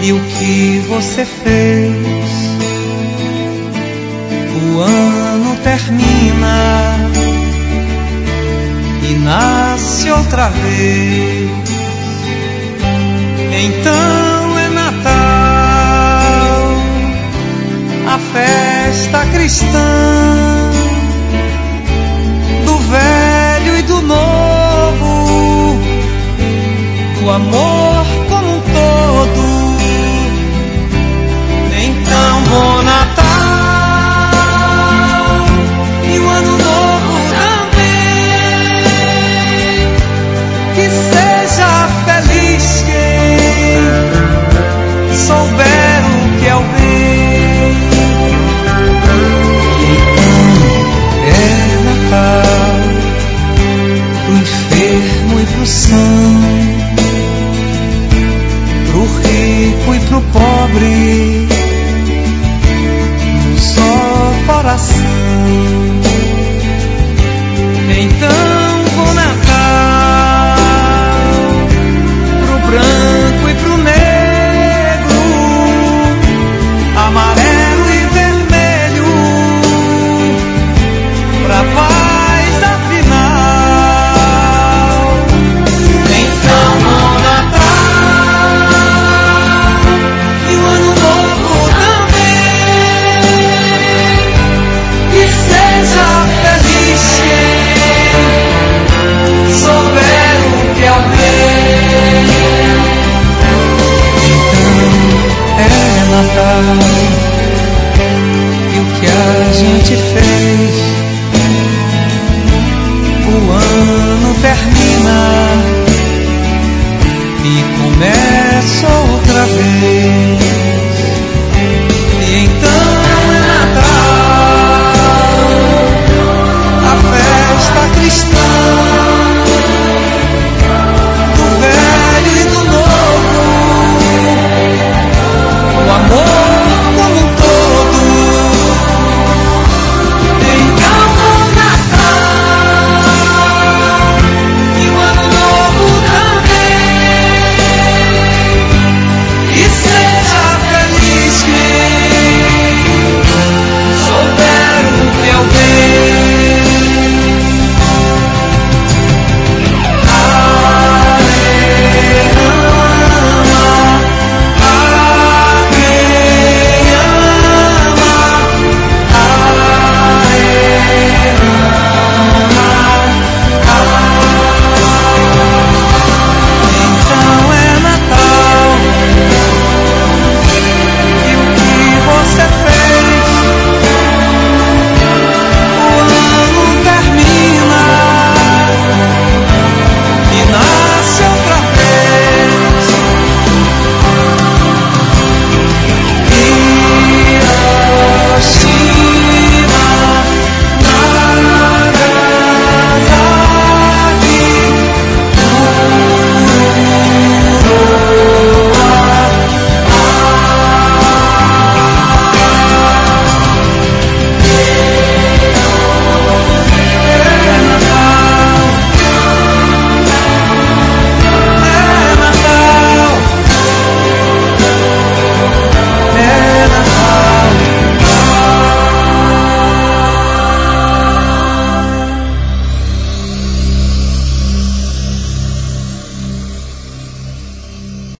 E o que você fez? O ano termina e nasce outra vez. Então é Natal, a festa cristã, do velho e do novo, do amor como um todo. Então bom Natal e o ano novo também. Que seja feliz quem souber o que é o bem. Então é Natal pro enfermo e pro são, pro rico e pro pobre, num só coração. Então bom Natal pro branco e pro negro, amarelo e vermelho, pra paz afinal. Então bom Natal e o ano novo também. Que seja feliz quem souber o que é o bem. Então é Natal e o que a gente fez